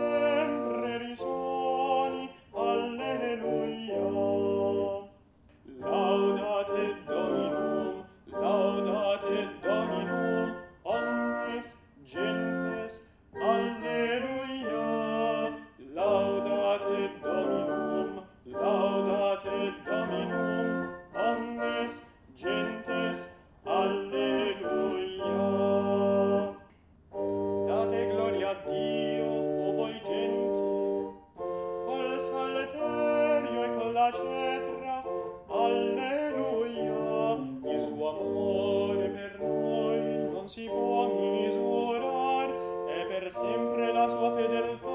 sempre risuoni. Alleluia. Laudate Dominum, omnes gentes. Alleluia. Laudate Dominum, omnes gentes. Alleluia. Date gloria a Dio, o voi genti, col salterio e con la cetra. Alleluia. Il suo amore per noi non si può misurar, e per sempre la sua fedeltà